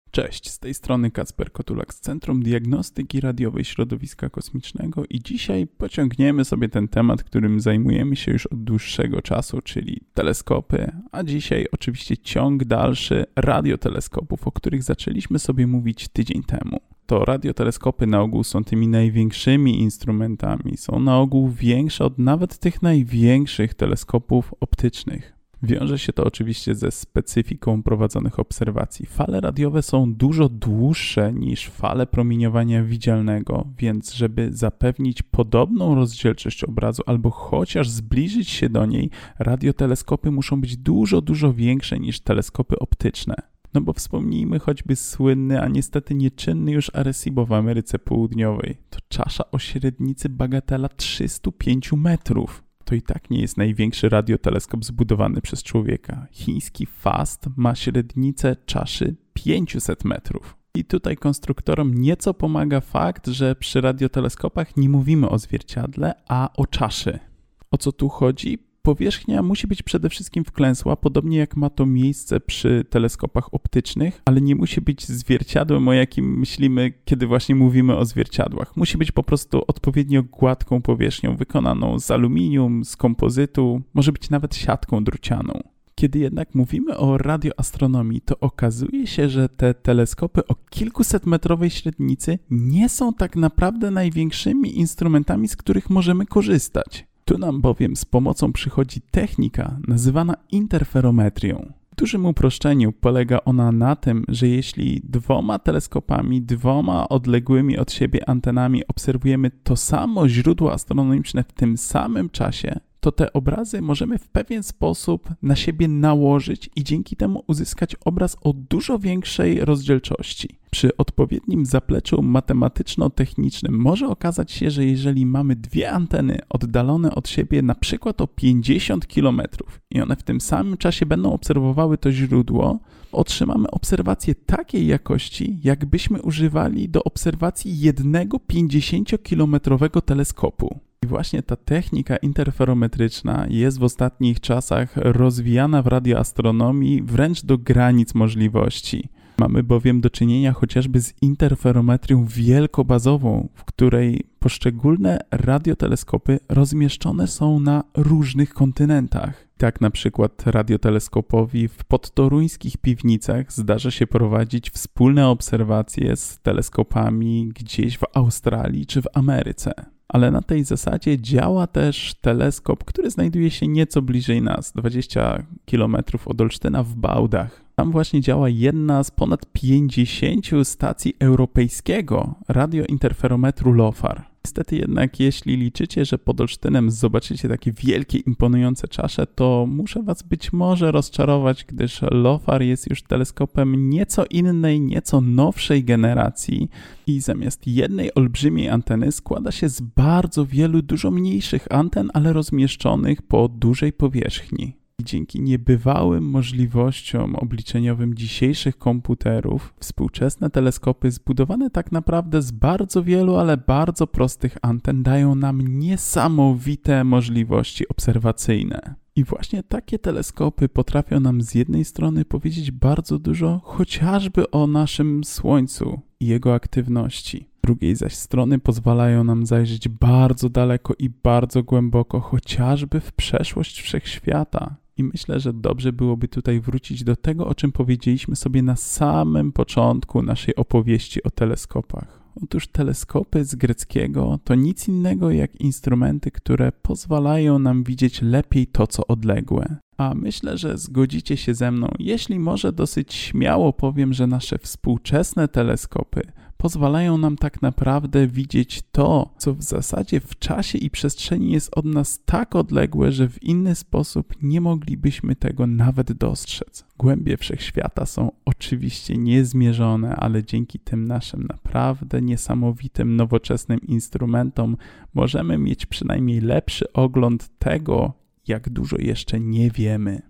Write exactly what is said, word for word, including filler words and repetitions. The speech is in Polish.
Cześć, z tej strony Kacper Kotulak z Centrum Diagnostyki Radiowej Środowiska Kosmicznego i dzisiaj pociągniemy sobie ten temat, którym zajmujemy się już od dłuższego czasu, czyli teleskopy, a dzisiaj oczywiście ciąg dalszy radioteleskopów, o których zaczęliśmy sobie mówić tydzień temu. To radioteleskopy na ogół są tymi największymi instrumentami, są na ogół większe od nawet tych największych teleskopów optycznych. Wiąże się to oczywiście ze specyfiką prowadzonych obserwacji. Fale radiowe są dużo dłuższe niż fale promieniowania widzialnego, więc żeby zapewnić podobną rozdzielczość obrazu albo chociaż zbliżyć się do niej, radioteleskopy muszą być dużo, dużo większe niż teleskopy optyczne. No bo wspomnijmy choćby słynny, a niestety nieczynny już Arecibo w Ameryce Południowej. To czasza o średnicy bagatela trzysta pięć metrów. To i tak nie jest największy radioteleskop zbudowany przez człowieka. Chiński FAST ma średnicę czaszy pięćset metrów. I tutaj konstruktorom nieco pomaga fakt, że przy radioteleskopach nie mówimy o zwierciadle, a o czaszy. O co tu chodzi? Powierzchnia musi być przede wszystkim wklęsła, podobnie jak ma to miejsce przy teleskopach optycznych, ale nie musi być zwierciadłem, o jakim myślimy, kiedy właśnie mówimy o zwierciadłach. Musi być po prostu odpowiednio gładką powierzchnią, wykonaną z aluminium, z kompozytu, może być nawet siatką drucianą. Kiedy jednak mówimy o radioastronomii, to okazuje się, że te teleskopy o kilkusetmetrowej średnicy nie są tak naprawdę największymi instrumentami, z których możemy korzystać. Tu nam bowiem z pomocą przychodzi technika nazywana interferometrią. W dużym uproszczeniu polega ona na tym, że jeśli dwoma teleskopami, dwoma odległymi od siebie antenami obserwujemy to samo źródło astronomiczne w tym samym czasie, to te obrazy możemy w pewien sposób na siebie nałożyć i dzięki temu uzyskać obraz o dużo większej rozdzielczości. Przy odpowiednim zapleczu matematyczno-technicznym może okazać się, że jeżeli mamy dwie anteny oddalone od siebie na przykład o pięćdziesiąt kilometrów i one w tym samym czasie będą obserwowały to źródło, otrzymamy obserwację takiej jakości, jakbyśmy używali do obserwacji jednego pięćdziesięciokilometrowego teleskopu. I właśnie ta technika interferometryczna jest w ostatnich czasach rozwijana w radioastronomii wręcz do granic możliwości. Mamy bowiem do czynienia chociażby z interferometrią wielkobazową, w której poszczególne radioteleskopy rozmieszczone są na różnych kontynentach. Tak na przykład radioteleskopowi w podtoruńskich piwnicach zdarza się prowadzić wspólne obserwacje z teleskopami gdzieś w Australii czy w Ameryce. Ale na tej zasadzie działa też teleskop, który znajduje się nieco bliżej nas, dwadzieścia kilometrów od Olsztyna w Bałdach. Tam właśnie działa jedna z ponad pięćdziesięciu stacji europejskiego radiointerferometru LOFAR. Niestety jednak, jeśli liczycie, że pod Olsztynem zobaczycie takie wielkie, imponujące czasze, to muszę was być może rozczarować, gdyż LOFAR jest już teleskopem nieco innej, nieco nowszej generacji i zamiast jednej olbrzymiej anteny składa się z bardzo wielu, dużo mniejszych anten, ale rozmieszczonych po dużej powierzchni. I dzięki niebywałym możliwościom obliczeniowym dzisiejszych komputerów, współczesne teleskopy zbudowane tak naprawdę z bardzo wielu, ale bardzo prostych anten dają nam niesamowite możliwości obserwacyjne. I właśnie takie teleskopy potrafią nam z jednej strony powiedzieć bardzo dużo chociażby o naszym Słońcu i jego aktywności. Z drugiej zaś strony pozwalają nam zajrzeć bardzo daleko i bardzo głęboko, chociażby w przeszłość wszechświata. I myślę, że dobrze byłoby tutaj wrócić do tego, o czym powiedzieliśmy sobie na samym początku naszej opowieści o teleskopach. Otóż teleskopy z greckiego to nic innego jak instrumenty, które pozwalają nam widzieć lepiej to, co odległe. A myślę, że zgodzicie się ze mną, jeśli może dosyć śmiało powiem, że nasze współczesne teleskopy pozwalają nam tak naprawdę widzieć to, co w zasadzie w czasie i przestrzeni jest od nas tak odległe, że w inny sposób nie moglibyśmy tego nawet dostrzec. Głębie wszechświata są oczywiście niezmierzone, ale dzięki tym naszym naprawdę niesamowitym, nowoczesnym instrumentom możemy mieć przynajmniej lepszy ogląd tego, jak dużo jeszcze nie wiemy.